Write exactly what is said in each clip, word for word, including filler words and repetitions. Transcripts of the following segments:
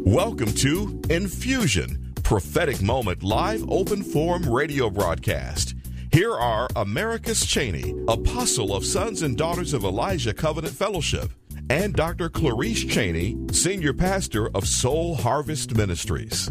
Welcome to Infusion, Prophetic Moment Live Open Forum Radio Broadcast. Here are Americus Cheney, Apostle of Sons and Daughters of Elijah Covenant Fellowship, and Doctor Clarice Cheney, Senior Pastor of Soul Harvest Ministries.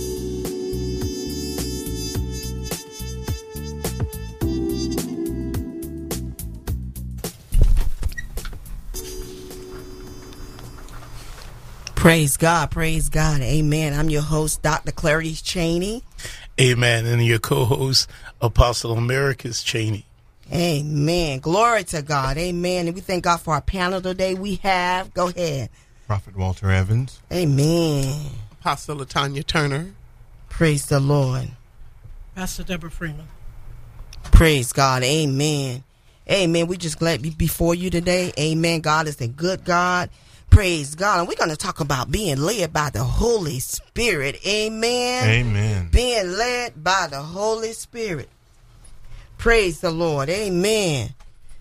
Praise God, praise God, amen. I'm your host, Doctor Clarice Cheney. Amen. And your co-host, Apostle Americus Cheney. Amen. Glory to God, amen. And we thank God for our panel today we have. Go ahead. Prophet Walter Evans. Amen. Apostle Latanya Turner. Praise the Lord. Pastor Deborah Freeman. Praise God, amen. Amen. We just glad to be before you today. Amen. God is a good God. Praise God. And we're going to talk about being led by the Holy Spirit. Amen. Amen. Being led by the Holy Spirit. Praise the Lord. Amen.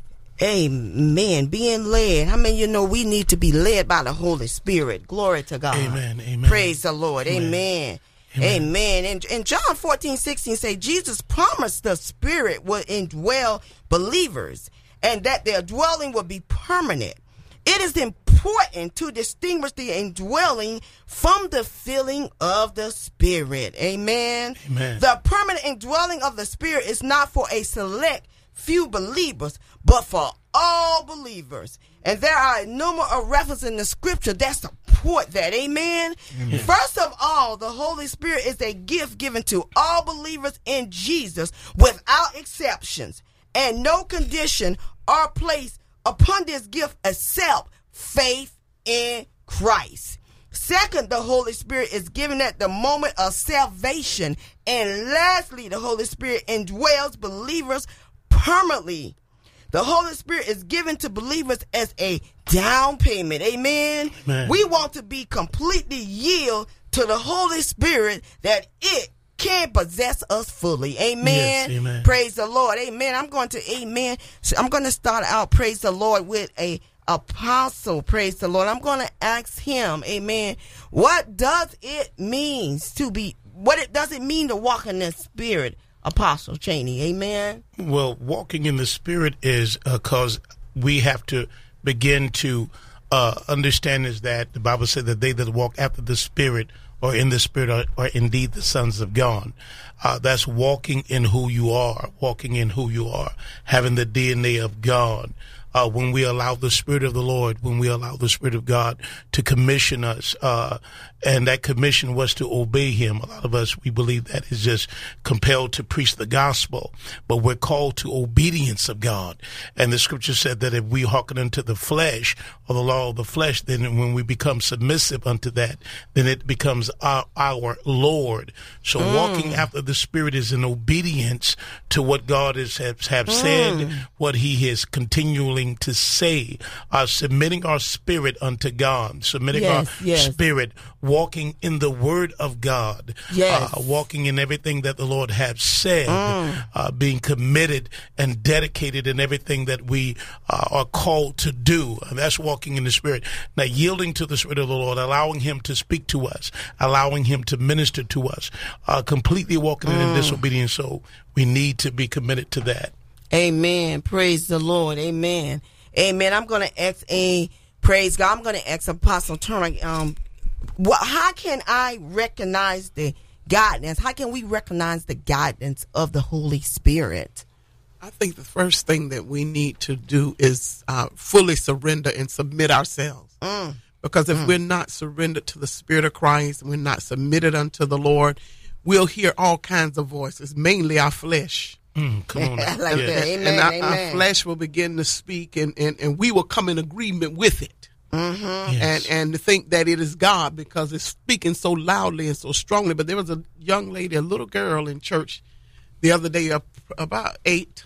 Amen. Being led. How many of you know we need to be led by the Holy Spirit? Glory to God. Amen. Amen. Praise the Lord. Amen. Amen. Amen. Amen. And, and John fourteen, sixteen say Jesus promised the Spirit would indwell believers and that their dwelling would be permanent. It is important to distinguish the indwelling from the filling of the Spirit. Amen. Amen. The permanent indwelling of the Spirit is not for a select few believers, but for all believers. And there are a number of references in the scripture that support that. Amen. Amen. First of all, the Holy Spirit is a gift given to all believers in Jesus without exceptions, and no condition are placed upon this gift except faith in Christ. Second, the Holy Spirit is given at the moment of salvation. And lastly, the Holy Spirit indwells believers permanently. The Holy Spirit is given to believers as a down payment. Amen. Amen. We want to be completely yield to the Holy Spirit that it can possess us fully. Amen. Yes, amen. Praise the Lord. Amen. I'm going to, amen. So I'm going to start out, praise the Lord, with a apostle. Praise the Lord. I'm going to ask him, amen, what does it mean to be, what it does it mean to walk in the Spirit, Apostle Cheney? Amen. Well, walking in the Spirit is because uh, we have to begin to uh, understand is that the Bible said that they that walk after the Spirit or in the Spirit are, are indeed the sons of God. Uh, that's walking in who you are, walking in who you are, having the D N A of God. Uh, when we allow the Spirit of the Lord, when we allow the Spirit of God to commission us, uh, and that commission was to obey him. A lot of us, we believe that is just compelled to preach the gospel, but we're called to obedience of God. And the scripture said that if we hearken unto the flesh or the law of the flesh, then when we become submissive unto that, then it becomes our, our Lord. So mm. walking after the Spirit is in obedience to what God is, has have mm. said, what he is continuing to say, uh, submitting our spirit unto God, submitting yes, our yes. spirit, walking in the word of God, yes. uh, walking in everything that the Lord has said, mm. uh, being committed and dedicated in everything that we uh, are called to do. And that's walking in the Spirit. Now, yielding to the Spirit of the Lord, allowing him to speak to us, allowing him to minister to us, uh, completely walking mm. in disobedience. So we need to be committed to that. Amen. Praise the Lord. Amen. Amen. I'm going to ask a praise God. I'm going to ask Apostle Turner, um, what, how can I recognize the guidance? How can we recognize the guidance of the Holy Spirit? I think the first thing that we need to do is uh, fully surrender and submit ourselves. Mm. Because if mm. we're not surrendered to the Spirit of Christ, we're not submitted unto the Lord, we'll hear all kinds of voices, mainly our flesh. Mm, come on. I like yes. that. Amen, and our, amen. our flesh will begin to speak, and, and, and we will come in agreement with it. Mm-hmm. Yes. And and to think that it is God because it's speaking so loudly and so strongly. But there was a young lady, a little girl in church the other day, uh, about eight,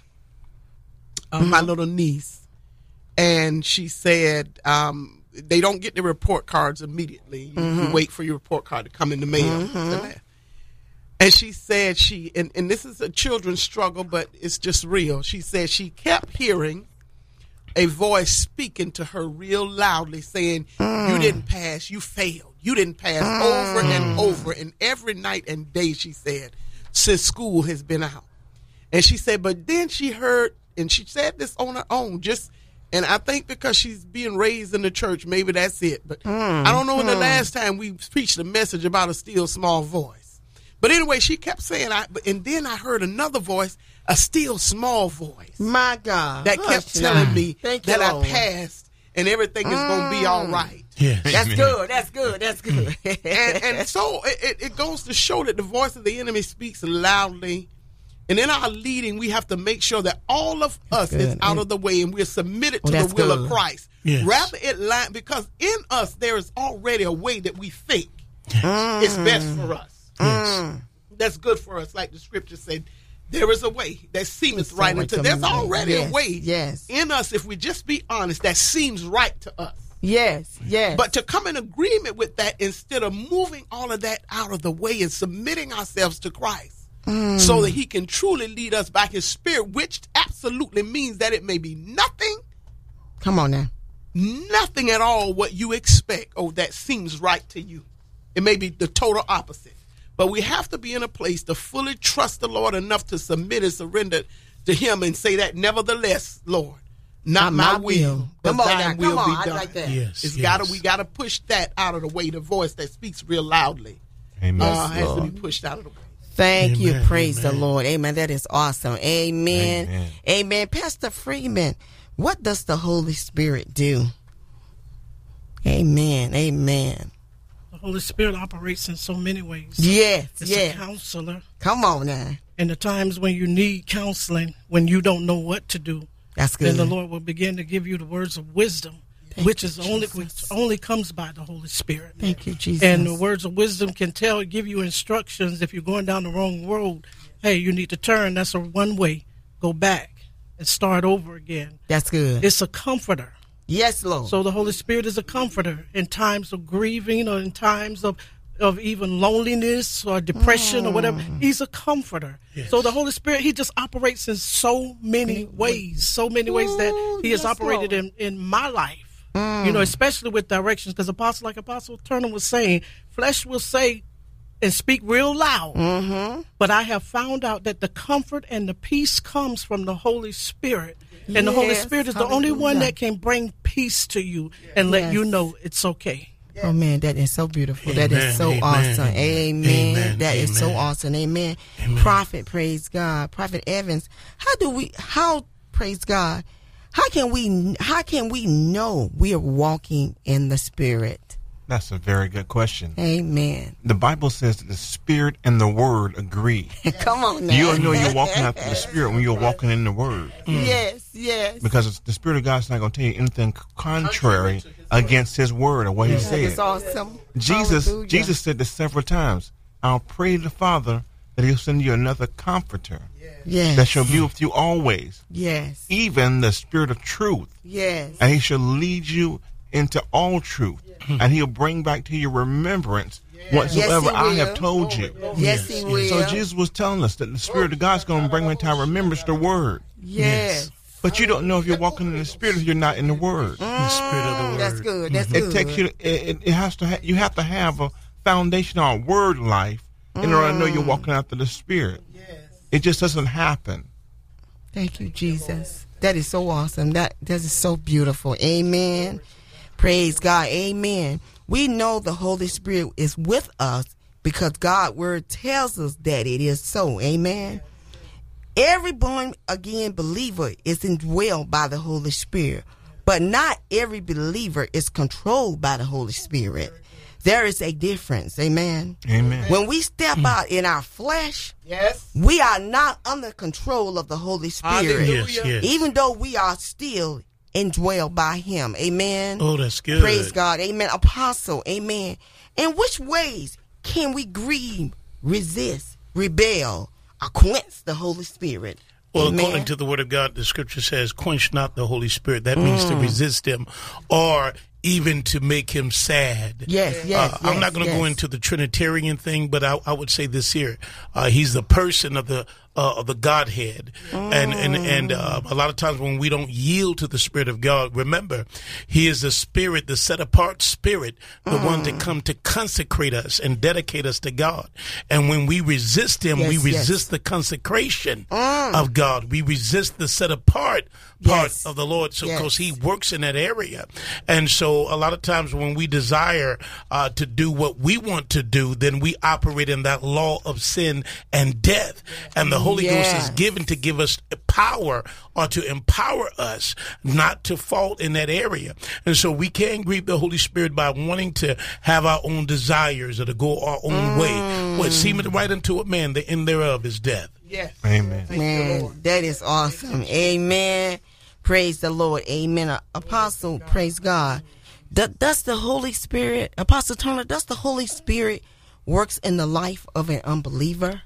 uh, mm-hmm. my little niece, and she said um, they don't get the report cards immediately. You, mm-hmm. you wait for your report card to come in the mail. Mm-hmm. And she said she, and, and this is a children's struggle, but it's just real. She said she kept hearing a voice speaking to her real loudly saying, mm. you didn't pass, you failed. You didn't pass mm. over and over. And every night and day, she said, since school has been out. And she said, but then she heard, and she said this on her own, just, and I think because she's being raised in the church, maybe that's it. But mm. I don't know when mm. the last time we preached a message about a still small voice. But anyway, she kept saying, I, and then I heard another voice, a still small voice. My God. That kept telling now. me Thank that you, I Lord. passed and everything is mm. going to be all right. Yes. That's Amen. good. That's good. That's good. and, and so it, it goes to show that the voice of the enemy speaks loudly. And in our leading, we have to make sure that all of us good. is out of the way and we're submitted to well, the will good. of Christ. Yes. Rather it line, because in us there is already a way that we think mm. it's best for us. Yes. Mm. That's good for us, like the scripture said. There is a way that seemeth right unto. There's already yes. a way yes. in us, if we just be honest, that seems right to us. Yes, yes. But to come in agreement with that instead of moving all of that out of the way and submitting ourselves to Christ mm. so that he can truly lead us by his spirit, which absolutely means that it may be nothing. Come on now. Nothing at all what you expect or that seems right to you. It may be the total opposite. But we have to be in a place to fully trust the Lord enough to submit and surrender to him and say that, nevertheless, Lord, not, not my, my will, will. but thine will on, be I done. like that. Yes, it's yes. gotta, we got to push that out of the way, the voice that speaks real loudly. Amen. Uh, yes, has Lord. to be pushed out of the way. Thank Amen, you. Praise amen. the Lord. Amen. That is awesome. Amen. Amen. Amen. Pastor Freeman, what does the Holy Spirit do? Amen. Amen. The Holy Spirit operates in so many ways. Yes. It's yes. a counselor. Come on now. And the times when you need counseling, when you don't know what to do, that's good. then the Lord will begin to give you the words of wisdom, Thank which is only which only comes by the Holy Spirit. Thank you, Jesus. And the words of wisdom can tell, give you instructions if you're going down the wrong road. Hey, you need to turn. That's a one way. Go back and start over again. That's good. It's a comforter. Yes, Lord. So the Holy Spirit is a comforter in times of grieving or in times of, of even loneliness or depression mm. or whatever. He's a comforter. Yes. So the Holy Spirit, he just operates in so many ways, so many Ooh, ways that he has yes, operated in, in my life. Mm. You know, especially with directions, because Apostle, like Apostle Turner was saying, flesh will say and speak real loud. Mm-hmm. But I have found out that the comfort and the peace comes from the Holy Spirit. And yes, the Holy Spirit is hallelujah. the only one that can bring peace to you and yes. let you know it's okay. Yes. Oh, man, that is so beautiful. Amen, that is so amen, awesome. Amen. Amen, that amen. is so awesome. Amen. Amen. Prophet, praise God. Prophet Evans, how do we, how, praise God, how can we, how can we know we are walking in the Spirit? That's a very good question. Amen. The Bible says that the Spirit and the Word agree. Come on now. You'll know you're walking after the Spirit when you're walking in the Word. Mm. Yes, yes. Because the Spirit of God's not going to tell you anything contrary against His Word or what He said. That's awesome. Jesus, Hallelujah. Jesus said this several times. I'll pray to the Father that He'll send you another comforter. Yes. That shall be with you always. Yes. Even the Spirit of truth. Yes. And He shall lead you into all truth. And He'll bring back to your remembrance whatsoever yes, I have told you. Yes, He will. So Jesus was telling us that the Spirit of God's going to bring into our remembrance the Word. Yes. But you don't know if you're walking in the Spirit if you're not in the Word. Mm, the Spirit of the Word. That's good. That's it good. Takes you. It, it has to. Ha- you have to have a foundational word life in mm. order to know you're walking after the Spirit. Yes. It just doesn't happen. Thank you, Jesus. That is so awesome. That that is so beautiful. Amen. Praise God. Amen. We know the Holy Spirit is with us because God's word tells us that it is so. Amen. Every born again believer is indwelled by the Holy Spirit, but not every believer is controlled by the Holy Spirit. There is a difference. Amen. Amen. When we step out in our flesh, yes, we are not under control of the Holy Spirit. Yes, yes. Even though we are still indwelled by Him. Amen. Oh, that's good. Praise God. Amen. Apostle. Amen. In which ways can we grieve, resist, rebel, or quench the Holy Spirit? Well, Amen. according to the Word of God, the Scripture says, quench not the Holy Spirit. That means mm. to resist Him or even to make Him sad. Yes, yes, uh, yes I'm not going to yes. go into the Trinitarian thing, but I, I would say this here. Uh, he's the person of the uh, of the Godhead. Mm. And and, and uh, a lot of times when we don't yield to the Spirit of God, remember, He is the Spirit, the set-apart Spirit, the mm. one to come to consecrate us and dedicate us to God. And when we resist Him, yes, we resist yes. the consecration mm. of God. We resist the set-apart part yes. of the Lord, so because yes. He works in that area. And so a lot of times when we desire uh, to do what we want to do, then we operate in that law of sin and death. And the Holy yes. Ghost is given to give us power or to empower us not to fall in that area. And so we can't grieve the Holy Spirit by wanting to have our own desires or to go our own mm. way. What seemeth right unto a man, the end thereof is death. Yes. Amen. Man, that is awesome. Amen. Praise the Lord. Amen. Apostle, praise God. Does the Holy Spirit, Apostle Turner, does the Holy Spirit works in the life of an unbeliever?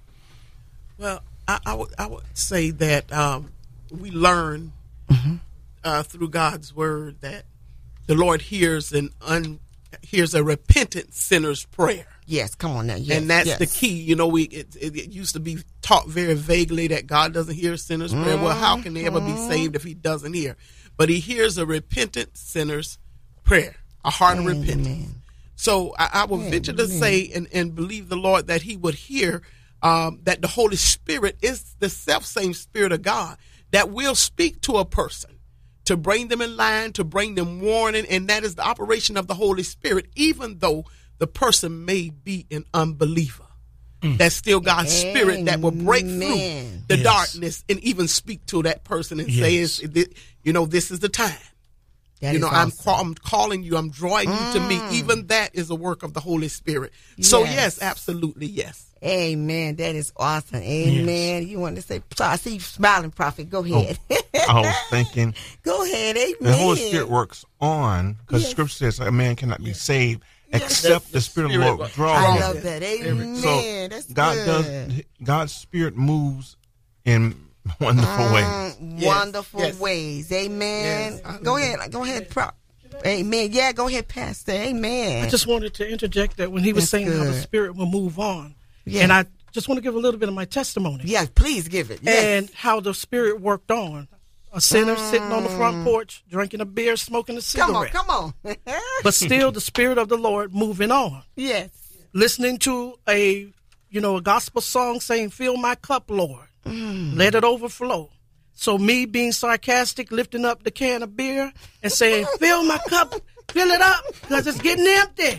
Well, I, I would I would say that um, we learn mm-hmm. uh, through God's word that the Lord hears an un, hears a repentant sinner's prayer. Yes, come on now. Yes, and that's yes. the key. You know, we it, it, it used to be taught very vaguely that God doesn't hear sinners' mm-hmm. prayer. Well, how can they ever be saved if He doesn't hear? But He hears a repentant sinner's prayer, a heart of repentance. So I, I would Amen. venture to say and, and believe the Lord that He would hear um, that the Holy Spirit is the self-same Spirit of God that will speak to a person to bring them in line, to bring them warning, and that is the operation of the Holy Spirit, even though the person may be an unbeliever. Mm. That's still God's Amen. Spirit that will break through the yes. darkness and even speak to that person and yes. say, it's, you know, this is the time. That you know, awesome. I'm, I'm calling you, I'm drawing mm. you to me. Even that is a work of the Holy Spirit. Yes. So, yes, absolutely, yes. Amen. That is awesome. Amen. Yes. You want to say, so I see you smiling, Prophet. Go ahead. Oh, I was thinking. Go ahead. Amen. The Holy Spirit works on, because yes. Scripture says a man cannot be saved except the, the Spirit of the Lord draws him. I love that. Amen. So That's God good. does. God's Spirit moves in wonderful ways. Yes. Wonderful yes. ways. Amen. Yes. Go ahead. Go ahead. Pro- Amen. Yeah, go ahead, Pastor. Amen. I just wanted to interject that when he was That's saying good. How the Spirit will move on. Yeah. And I just want to give a little bit of my testimony. Yeah, please give it. Yes. And how the Spirit worked on. A sinner mm. sitting on the front porch, drinking a beer, smoking a cigarette. Come on, come on. But still the Spirit of the Lord moving on. Yes. Listening to a, you know, a gospel song saying, fill my cup, Lord. Mm. Let it overflow. So me being sarcastic, lifting up the can of beer and saying, fill my cup, fill it up, because it's getting empty.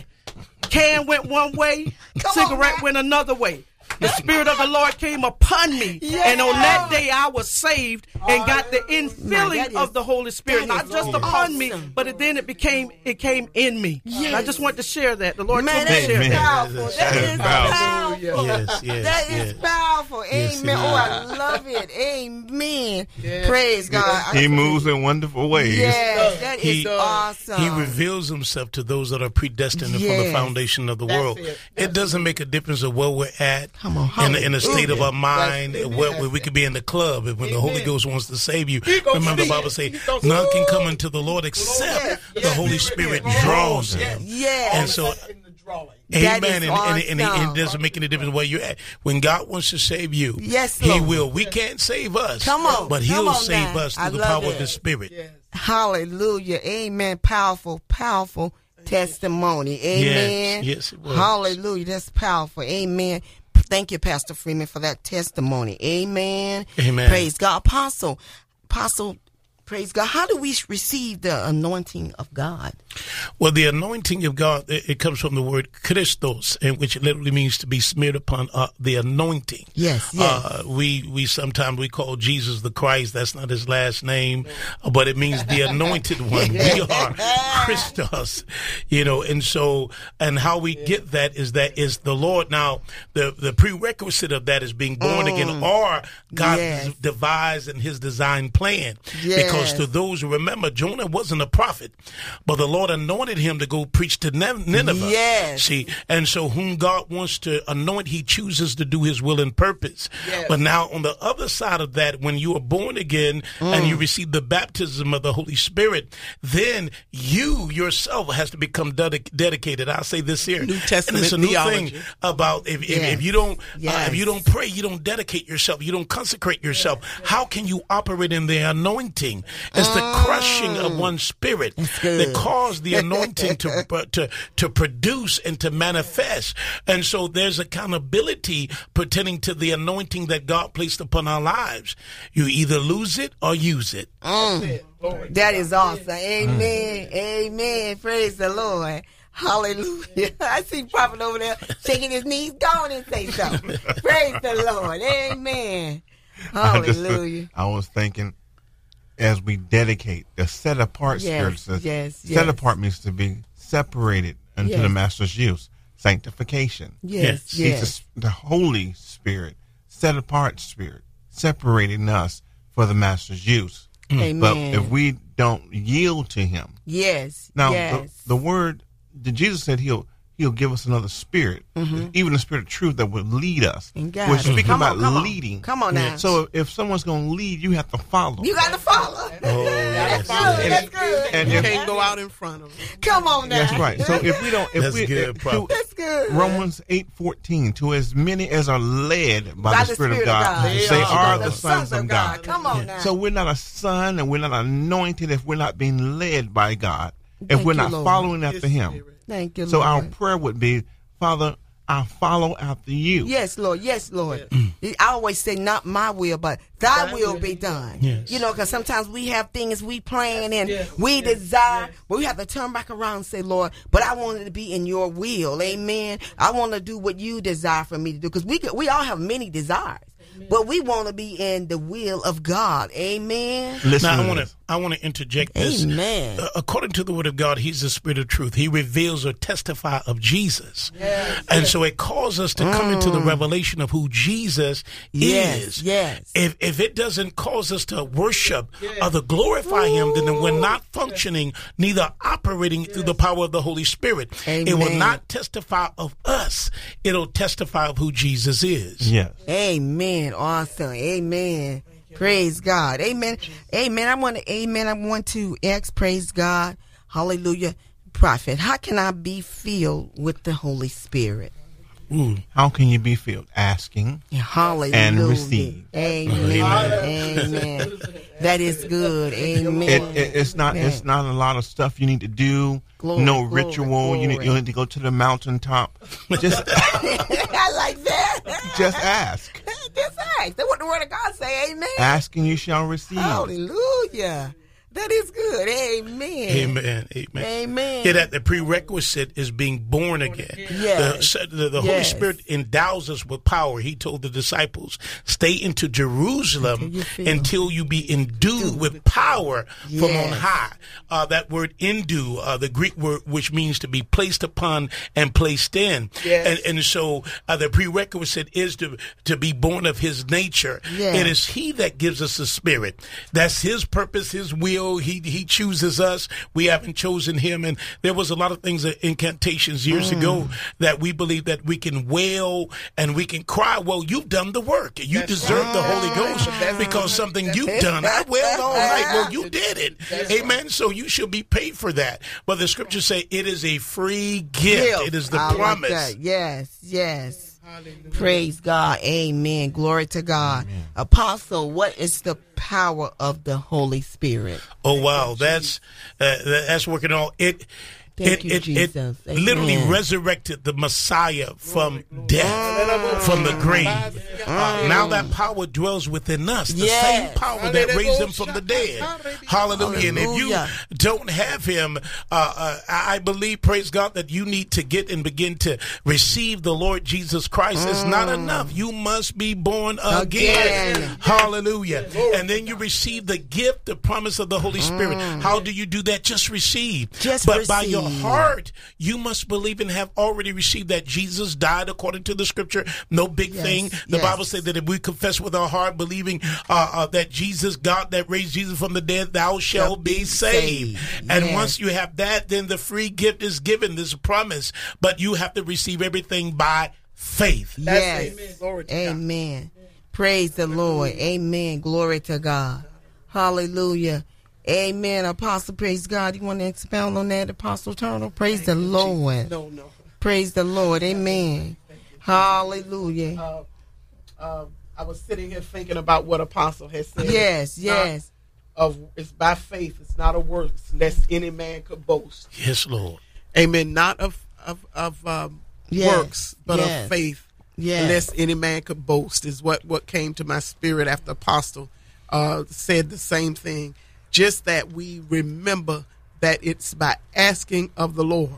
Can went one way, come cigarette on, went another way. The Spirit of the Lord came upon me, yeah. and on that day I was saved and got the infilling of the Holy Spirit, not just awesome. upon me, but it, then it became it came in me. Yes. I just want to share that. The Lord Man, told me to share that. Powerful. That is powerful. Yes, yes, that yes. is powerful. Amen. Yes, oh, I love it. Amen. Yes. Praise God. He moves in wonderful ways. Yes, that he, is awesome. He reveals Himself to those that are predestined yes. from the foundation of the That's world. It, it doesn't make a difference of where we're at. Come on, in, in a state of our mind, where, where we could be in the club. When Amen. the Holy Ghost wants to save you, remember the Bible says, none can come unto the Lord except yes, yes, the Holy Spirit yes, draws them. Yes. And so, that Amen. And, awesome. and, and, and it doesn't make any difference where you're at. When God wants to save you, yes, He Lord. will. We can't save us. Come on. But He'll Come on save now. us through I the power it. of the Spirit. Yes. Hallelujah. Amen. Powerful, powerful testimony. Amen. Yes, yes it was. Hallelujah. That's powerful. Amen. Thank you, Pastor Freeman, for that testimony. Amen. Amen. Praise God. Apostle, Apostle, praise God. How do we receive the anointing of God? Well, the anointing of God, it, it comes from the word Christos, and which literally means to be smeared upon uh, the anointing. Yes, yes. Uh, we, we sometimes we call Jesus the Christ. That's not His last name, but it means the anointed one. We are Christos, you know, and so, and how we get that is that is the Lord. Now, the, the prerequisite of that is being born mm. again, or God yes. devised in His design plan. Yes. Because because to those who remember, Jonah wasn't a prophet, but the Lord anointed him to go preach to Nineveh. Yes. See, and so whom God wants to anoint, he chooses to do his will and purpose. Yes. But now on the other side of that, when you are born again mm. and you receive the baptism of the Holy Spirit, then you yourself has to become dedic- dedicated. I'll say this here. New Testament and it's a new theology. thing about if, yes. if, if you don't yes. uh, if you don't pray, you don't dedicate yourself, you don't consecrate yourself. Yes. How can you operate in the anointing? It's mm. the crushing of one's spirit that caused the anointing to, uh, to to produce and to manifest. And so there's accountability pertaining to the anointing that God placed upon our lives. You either lose it or use it. Mm. That is awesome. Amen. Mm. Amen. Praise the Lord. Hallelujah. I see Prophet over there shaking his knees. Go on and say so. Praise the Lord. Amen. Hallelujah. I, just, I was thinking, as we dedicate the set apart yes, spirit, says, yes, set yes. apart means to be separated unto yes. the master's use. Sanctification. Yes, yes. It's the, the Holy Spirit, set apart spirit, separating us for the master's use. Amen. But if we don't yield to him. Yes. Now, yes. The, the word, the Jesus said he'll he'll give us another spirit, mm-hmm. even the spirit of truth that will lead us. We're speaking come about on, come leading. On. Come on now. So if someone's going to lead, you have to follow. You got to follow. Oh, yes. That's, that's good. And you can't go out in front of them. Come on now. That's right. So if we don't, if that's we, good, if, to, that's good. Romans eight fourteen, to as many as are led by, by the, Spirit, Spirit of God, God. they, they are, are the sons of God. God. Come on now. So we're not a son and we're not anointed if we're not being led by God, Thank if we're you, not Lord. following after Him. Thank you, so Lord. our prayer would be, Father, I follow after you. Yes, Lord. Yes, Lord. Yes. I always say, not my will, but thy, thy will, will be done. Yes. You know, because sometimes we have things we plan and yes. we yes. desire, yes. but we have to turn back around and say, Lord, but I want it to be in your will. Amen. I want to do what you desire for me to do. Because we, we all have many desires. Amen. But we want to be in the will of God. Amen. Listen, now, I want to I want to interject this. Amen. Uh, according to the Word of God, He's the Spirit of truth. He reveals or testifies of Jesus. Yes, and yes. so it calls us to come mm. into the revelation of who Jesus yes, is. Yes. If if it doesn't cause us to worship yes. or to glorify Ooh. Him, then we're not functioning, yes. neither operating yes. through the power of the Holy Spirit. Amen. It will not testify of us. It'll testify of who Jesus is. Yes. Amen. Awesome. Amen. Praise God. Amen. Amen. I want to, amen. I want to ask, praise God. Hallelujah. Prophet, how can I be filled with the Holy Spirit? Ooh. How can you be filled? Asking Hallelujah. and receive. Amen. Amen. Amen. That is good. Amen. It, it, it's not. Amen. It's not a lot of stuff you need to do. Glory, no glory, ritual. Glory. You need. You need to go to the mountaintop. Just. I like that. Just ask. Just ask. That's what the Word of God say. Amen. Asking you shall receive. Hallelujah. That is good. Amen. Amen. Amen. Amen. Yeah, that the prerequisite is being born again. Yes. The, the, the yes. Holy Spirit endows us with power. He told the disciples, stay into Jerusalem until you, until you be endued Dude. with power yes. from on high. Uh, that word endue, uh, the Greek word which means to be placed upon and placed in. Yes. And, and so uh, the prerequisite is to, to be born of His nature. Yes. It is He that gives us the Spirit. That's His purpose, His will. He he chooses us. We haven't chosen Him. And there was a lot of things, incantations years mm. ago, that we believe that we can wail and we can cry. Well, you've done the work. You That's deserve right. the Holy Ghost That's because right. something That's you've it. done. I wailed all night. Well, you did it. That's Amen. Right. So you should be paid for that. But the scriptures say it is a free gift. gift. It is the I promise. Like that. Yes, yes. Hallelujah. Praise God. Amen. Glory to God. Amen. Apostle, what is the power of the Holy Spirit? Oh, wow. That's uh, that's working on it. Thank it, you, it, Jesus. it literally resurrected the Messiah from death, from the grave. Uh, now that power dwells within us, the yes. same power that raised Him from the dead. Hallelujah. Hallelujah. And if you, don't have him, uh, uh, I believe, praise God, that you need to get and begin to receive the Lord Jesus Christ. Mm. It's not enough. You must be born again. again. Hallelujah. And then you receive the gift, the promise of the Holy Spirit. Mm. How do you do that? Just receive. Just but receive. by your heart, you must believe and have already received that Jesus died according to the scripture. No big yes. thing. The yes. Bible said that if we confess with our heart, believing uh, uh, that Jesus, God that raised Jesus from the dead, thou shalt be saved. saved. And yes. once you have that, then the free gift is given, this promise. But you have to receive everything by faith. Yes. Amen. Glory to Amen. God. Praise the Lord. Amen. Glory to God. Hallelujah. Amen. Apostle, praise God. You want to expound on that, Apostle Turtle? Praise Thank the Lord. No, no. Praise the Lord. Amen. Hallelujah. Uh, uh, I was sitting here thinking about what Apostle has said. Yes, yes. Of it's by faith. It's not of works, lest any man could boast. Yes, Lord. Amen. Not of of of um, yes, works, but yes. of faith. Yes. Lest any man could boast is what what came to my spirit after Apostle uh, said the same thing. Just that we remember that it's by asking of the Lord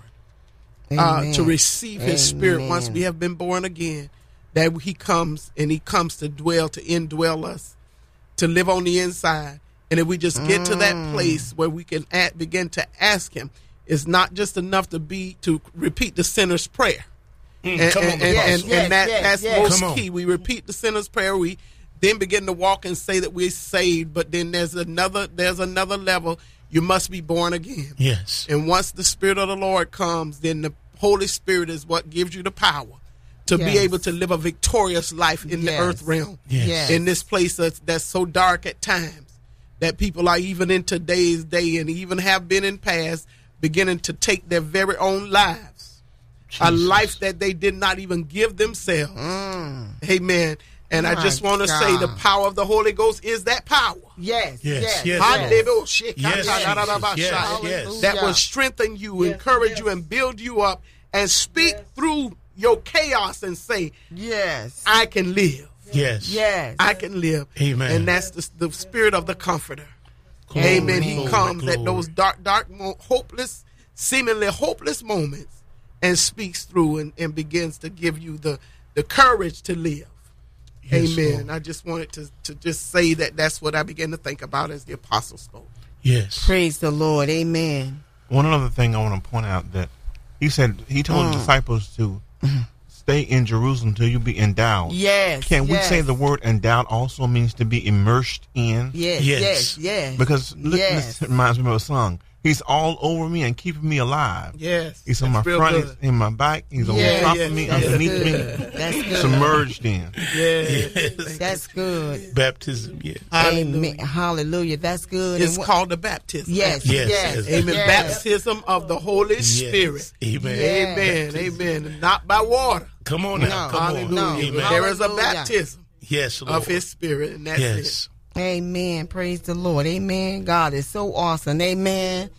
uh, to receive His Amen. Spirit once we have been born again. That He comes and He comes to dwell, to indwell us, to live on the inside. And if we just get mm. to that place where we can at, begin to ask Him, it's not just enough to be to repeat the sinner's prayer. Mm, and, come and, on, and, yes, and, yes, and that, yes, that's yes. most key. We repeat the sinner's prayer. We then begin to walk and say that we're saved. But then there's another there's another level. You must be born again. Yes. And once the Spirit of the Lord comes, then the Holy Spirit is what gives you the power to yes. be able to live a victorious life in yes. the earth realm. Yes. Yes. In this place that's, that's so dark at times that people are even in today's day and even have been in past beginning to take their very own lives. Jesus. A life that they did not even give themselves. Mm. Amen. And My I just want to God. say the power of the Holy Ghost is that power. Yes, Yes, yes, yes, yes. yes. Yes, yes, yes. That will strengthen you, Yes, encourage yes. you, and build you up and speak Yes. through your chaos and say, Yes. I can live. Yes. Yes. I can live. Amen. And that's the, the spirit of the Comforter. Glory, Amen. He glory, comes glory. at those dark, dark, mo- hopeless, seemingly hopeless moments and speaks through and, and begins to give you the, the courage to live. Yes, Amen. Lord. I just wanted to, to just say that that's what I began to think about as the apostle spoke. Yes. Praise the Lord. Amen. One other thing I want to point out that he said he told Mm. the disciples to stay in Jerusalem till you be endowed. Yes. Can we yes. say the word endowed also means to be immersed in? Yes, Yes. yes, yes. Because look, Yes. this reminds me of a song. He's all over me and keeping me alive. Yes. He's on my that's real front, good. he's in my back, he's on Yeah, top yeah, of me, that's underneath good. me, That's good. submerged in. Yes. Yes. That's good. Baptism. Yes. Amen. Hallelujah. That's good. It's And what- called the baptism. Yes, Yes, yes, yes. Amen. yes. Baptism of the Holy Yes. Spirit. Amen. Yes. Amen. Amen. Not by water. Come on now. No. Come on. Hallelujah. No. Amen. There is a Hallelujah. baptism Yes, Lord. of His Spirit, and that's Yes. Amen. Praise the Lord. Amen. God is so awesome. Amen.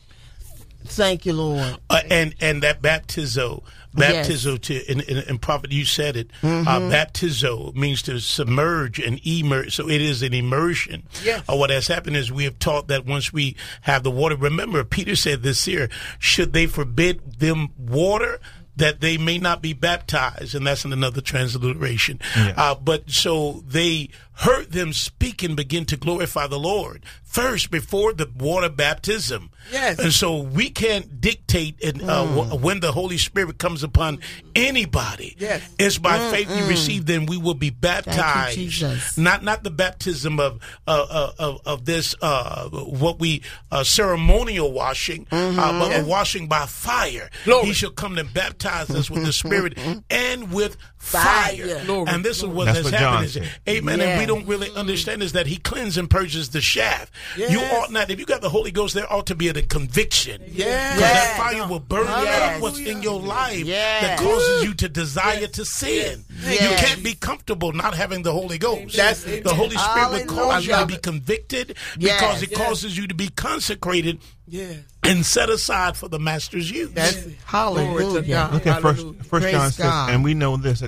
Thank you, Lord. Uh, and and that baptizo, baptizo to and, and, and prophet, you said it. Mm-hmm. Uh, baptizo means to submerge and immerse. So it is an immersion. Yes. Uh, what has happened is we have taught that once we have the water. Remember, Peter said this here: should they forbid them water, that they may not be baptized, and that's in another transliteration. Yeah. Uh, but so they heard them speak and begin to glorify the Lord first before the water baptism. Yes. And so we can't dictate in, uh, Mm. w- when the Holy Spirit comes upon anybody. Yes. It's by faith you receive, then we will be baptized. Jesus. Not not the baptism of uh, uh, of, of this uh, what we uh, ceremonial washing, uh, but a washing by fire. Glory. He shall come and baptize us with the Spirit and with fire. Fire. Glory. And this is what That's has what happened. John Is, said. amen. Yeah. And we don't really understand is that He cleanses and purges the shaft. Yes. You ought not. If you got the Holy Ghost, there ought to be a conviction. Yes. Because Yes. that fire will burn Yes. up what's in your life Yes. that causes you to desire to sin. Yes. You can't be comfortable not having the Holy Ghost. That's the it. Holy Spirit will cause you to Hallelujah. be convicted Yes. because it Yes. causes you to be consecrated Yes. and set aside for the Master's use. That's it. Hallelujah. Glory to God. Look at first, Hallelujah. first Praise John says, God. and we know this, that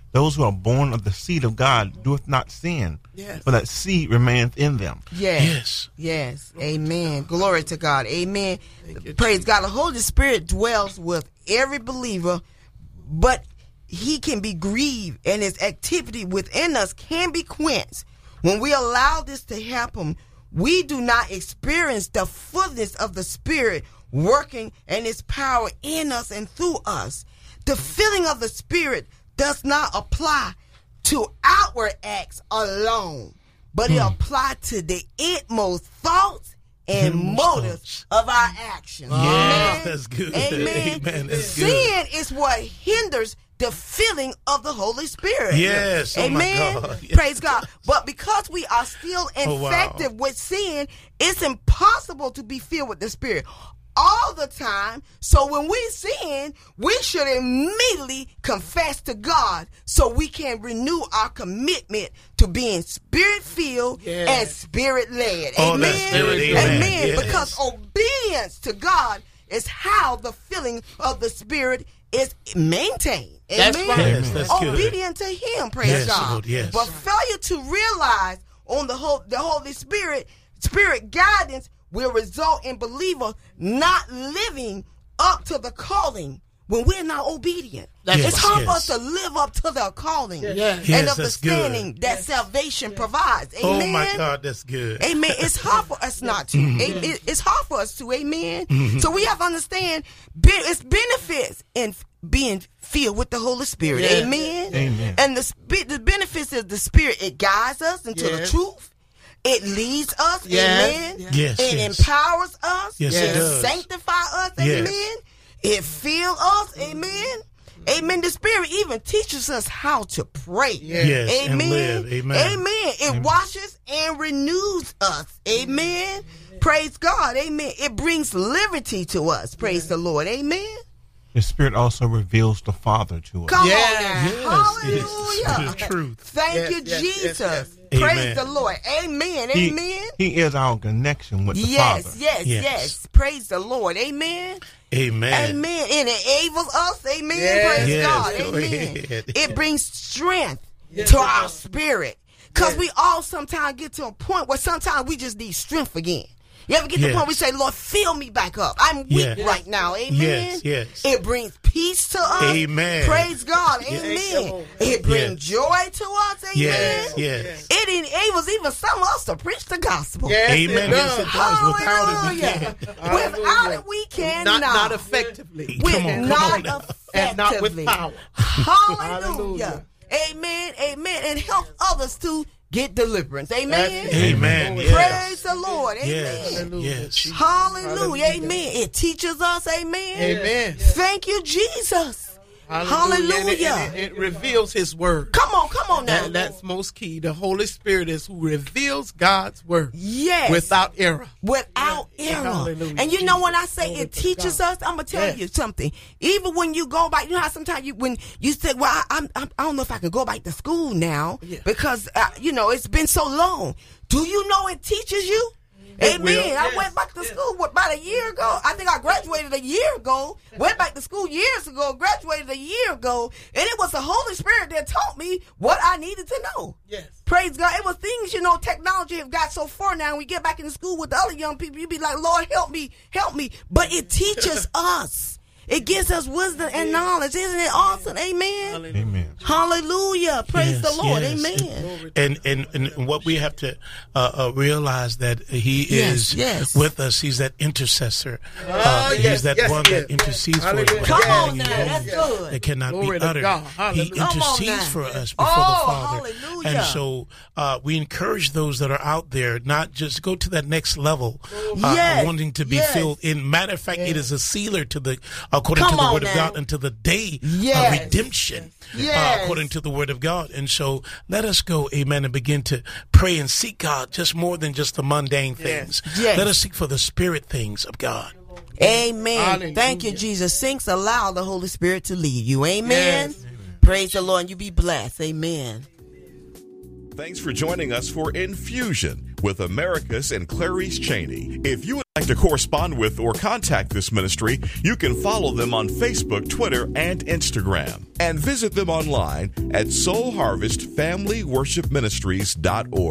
those who are born of the seed of God doeth not sin, Yes. for that seed remaineth in them. Yes. Yes. Yes. Amen. Glory to God. Amen. you, Praise God. The Holy Spirit dwells with every believer, but he can be grieved, and his activity within us can be quenched. When we allow this to happen, we do not experience the fullness of the Spirit working and his power in us and through us. The feeling of the Spirit does not apply to outward acts alone, but it applies to the inmost thoughts and Inmost motives of our actions. Yes, Amen. that's good. Amen. Amen, that's good. Sin is what hinders the feeling of the Holy Spirit. Yes. Oh, my Amen. God. Yes. Praise God. But because we are still Oh, wow. infected with sin, it's impossible to be filled with the Spirit all the time. So when we sin, we should immediately confess to God so we can renew our commitment to being spirit filled Yes. and spirit led. Oh, Amen. that's good. Amen. Amen. Yes. Because obedience to God is how the feeling of the Spirit is maintained. Amen. That's right. Yes, that's good. Obedient to Him. Praise Yes, God. Lord, yes. But failure to realize on the whole the Holy Spirit Spirit guidance will result in believers not living up to the calling when we're not obedient. That's it's right. hard Yes. for us to live up to the calling Yes. and Yes, that's good. understanding that salvation provides. Oh, Amen. my God, that's good. Amen. It's hard for us not to. Mm-hmm. It- it- it's hard for us to. Amen. So we have to understand be- it's benefits in f- being filled with the Holy Spirit. Yes. Amen. Amen. And the sp- the benefits of the Spirit, it guides us into the Yes. truth. It leads us. Yes. Amen. Yes, It yes. empowers us. Yes, it does. sanctifies us. Yes. Amen. It fills us. Amen. Amen. The Spirit even teaches us how to pray. Yes, and Amen. live. Amen. Amen. It washes and renews us. Amen. Praise God. Amen. It brings liberty to us. Praise the Lord. Amen. The Spirit also reveals the Father to us. Come Yes. on now. Yes, it is the Hallelujah. spirit of truth. Thank Yes, you, yes, yes, Jesus. yes. Praise Amen. the Lord. Amen. He, Amen. he is our connection with the Yes, Father. yes, Yes. yes. Praise the Lord. Amen. Amen. Amen. And it enables us. Amen. Yes. Praise Yes, God. go Amen. ahead. It brings strength to our spirit. Because we all sometimes get to a point where sometimes we just need strength again. You ever get to the Yes. point where we say, Lord, fill me back up. I'm weak Yes. right now. Amen. Yes, yes. It brings peace to us. Amen. Praise God. Yes. Amen. It brings Yes. joy to us. Amen. Yes, yes. It enables even some of us to preach the gospel. Yes, Amen. it Yes, does. it does. Without it, we Hallelujah. can't. Without it, we cannot. Not, not effectively. With Come on, come not on now. And not with effectively. power. Hallelujah. Amen. Amen. And help others to get deliverance. Amen. That's it. Amen. Praise Yes. the Lord. Amen. Yes. Yes. Hallelujah. Hallelujah. Amen. It teaches us. Amen. Amen. Thank you, Jesus. Hallelujah. And it, and it, it reveals His word. Come on, come on now. That, that's most key. The Holy Spirit is who reveals God's word Yes. without error. Without error. Hallelujah. And you know when I say Glory it to teaches God. us, I'm gonna tell Yes. you something. Even when you go back, you know how sometimes you when you say, "Well, I, I'm, I'm I don't know if I can go back to school now Yeah. because uh, you know it's been so long." Do you know it teaches you? It Amen. will. I Yes. went back to school what, about a year ago. I think I graduated a year ago. Went back to school years ago. Graduated a year ago, and it was the Holy Spirit that taught me what I needed to know. Yes. Praise God. It was things, you know, technology have got so far now. We get back into school with the other young people. You be like, Lord, help me, help me. But it teaches us. It gives us wisdom and knowledge. Isn't it awesome? Amen. Amen. Hallelujah. Praise Yes, the Lord. yes. Amen. And, and and what we have to uh, uh, realize that He Yes, is yes. with us. He's that intercessor. Oh, Uh, yes, he's that yes, one yes. that intercedes for us. Hallelujah. with Come everything on in now. your That's own good. that cannot Glory be to uttered. God. He Hallelujah. Come on intercedes now. for us before Oh, the Father. hallelujah. And so uh, we encourage those that are out there not just go to that next level, uh, Yes, wanting to be yes. filled. In matter of fact, it is a sealer to the according Come to the on Word now. of God unto the day Yes. of redemption, Yes. uh, according to the Word of God. And so let us go, amen, and begin to pray and seek God just more than just the mundane things. Yes. Let us seek for the spirit things of God. Amen. Hallelujah. Thank you, Jesus. Sings allow the Holy Spirit to lead you. Amen. Yes. Praise the Lord. And you be blessed. Amen. Thanks for joining us for Infusion with Americus and Clarice Cheney. If you would like to correspond with or contact this ministry, you can follow them on Facebook, Twitter, and Instagram. And visit them online at soul harvest family worship ministries dot org.